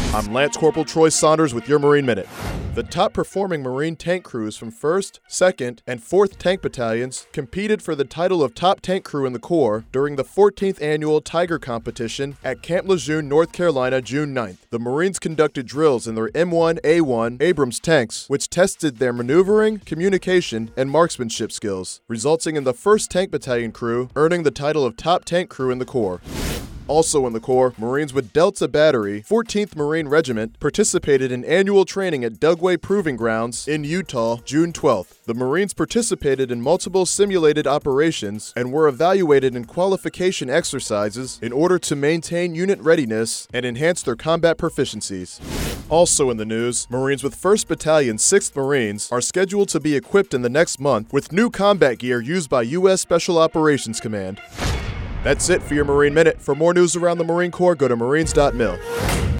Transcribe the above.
I'm Lance Corporal Troy Saunders with your Marine Minute. The top-performing Marine tank crews from 1st, 2nd, and 4th Tank Battalions competed for the title of top tank crew in the Corps during the 14th Annual Tiger Competition at Camp Lejeune, North Carolina, June 9th. The Marines conducted drills in their M1A1 Abrams tanks, which tested their maneuvering, communication, and marksmanship skills, resulting in the 1st Tank Battalion crew earning the title of top tank crew in the Corps. Also in the Corps, Marines with Delta Battery, 14th Marine Regiment, participated in annual training at Dugway Proving Grounds in Utah, June 12th. The Marines participated in multiple simulated operations and were evaluated in qualification exercises in order to maintain unit readiness and enhance their combat proficiencies. Also in the news, Marines with 1st Battalion, 6th Marines are scheduled to be equipped in the next month with new combat gear used by U.S. Special Operations Command. That's it for your Marine Minute. For more news around the Marine Corps, go to marines.mil.